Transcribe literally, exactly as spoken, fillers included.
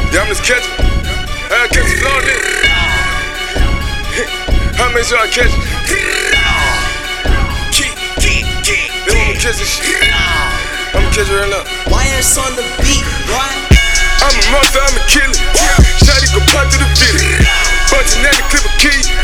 Yeah, I'm just catching. I gotta catch it long day. I make sure I catch it. Keep, keep, keep. They want me to catch this shit. I'ma catch it right now. Y S on the beat, boy. I'm a monster, I'm a killer. Shotty go pop to the village. Bunch of niggas, clip a key.